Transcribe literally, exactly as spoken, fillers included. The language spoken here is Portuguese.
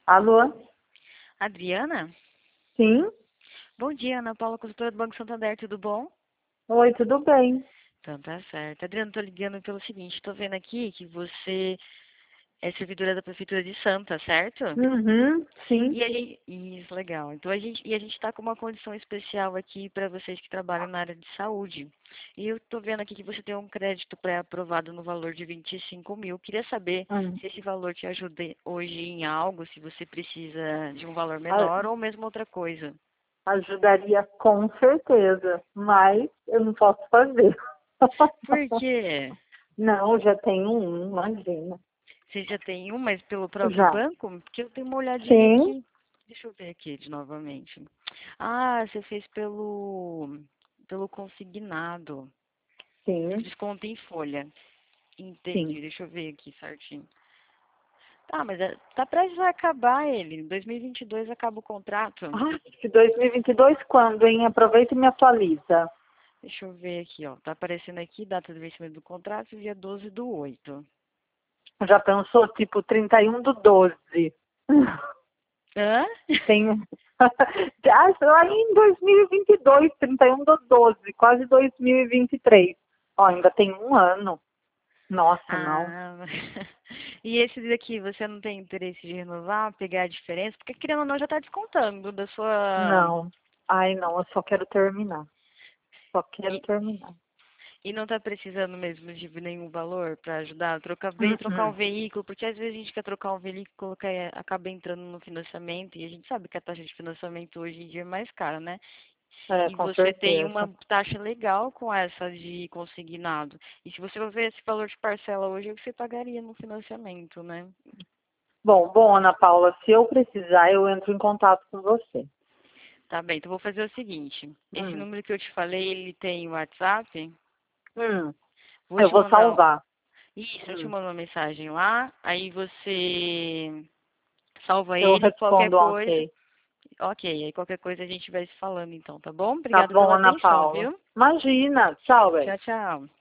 Alô? Adriana? Sim? Bom dia, Ana Paula, consultora do Banco Santander, tudo bom? Oi, tudo bem? Então tá certo. Adriana, tô ligando pelo seguinte, tô vendo aqui que você é servidora da Prefeitura de Santa, certo? Uhum, sim. E a gente, isso, legal. Então a gente, e a gente está com uma condição especial aqui para vocês que trabalham na área de saúde. E eu tô vendo aqui que você tem um crédito pré-aprovado no valor de vinte e cinco mil. Queria saber Hum. se esse valor te ajuda hoje em algo, se você precisa de um valor A- menor ou mesmo outra coisa. Ajudaria com certeza, mas eu não posso fazer. Por quê? Não, já tenho um, imagina. Você já tem um, mas pelo próprio Já. banco? Porque eu tenho uma olhadinha Sim, aqui. Deixa eu ver aqui de novamente. Ah, você fez pelo, pelo consignado. sim, Desconto em folha. sim. Entendi, deixa eu ver aqui certinho. Tá, mas é- tá prestes a acabar ele. Em dois mil e vinte e dois acaba o contrato. Ai, que dois mil e vinte e dois quando, hein? Aproveita e me atualiza. Deixa eu ver aqui, ó. Tá aparecendo aqui, data de vencimento do contrato, dia doze do oito. Já pensou, tipo, trinta e um do doze? Hã? Tenho. Ah, lá em dois mil e vinte e dois, trinta e um do doze, quase dois mil e vinte e três. Ó, ainda tem um ano. Nossa, não. Ah, e esse daqui, você não tem interesse de renovar, pegar a diferença? Porque querendo ou não, já está descontando da sua. Não. Ai, não, eu só quero terminar. Só quero E, terminar. e não está precisando mesmo de nenhum valor para ajudar a trocar, ve- trocar um Uhum. veículo, porque às vezes a gente quer trocar um veículo que é- acaba entrando no financiamento e a gente sabe que a taxa de financiamento hoje em dia é mais cara, né? É, E com você tem certeza. uma taxa legal com essa de consignado. E se você for ver esse valor de parcela hoje, é o que você pagaria no financiamento, né? Bom, bom, Ana Paula, se eu precisar, eu entro em contato com você. Tá bem, então vou fazer o seguinte. Esse Hum. número que eu te falei, ele tem WhatsApp. Hum. Vou Eu te vou mandar. um- salvar. Isso, eu te Hum. mando uma mensagem lá. Aí você salva Eu ele, qualquer respondo coisa. ok. Ok, aí qualquer coisa a gente vai se falando então, tá bom? Tá Obrigada bom, pela Ana atenção, Paula. viu? Imagina. Tchau, bem. Tchau, tchau.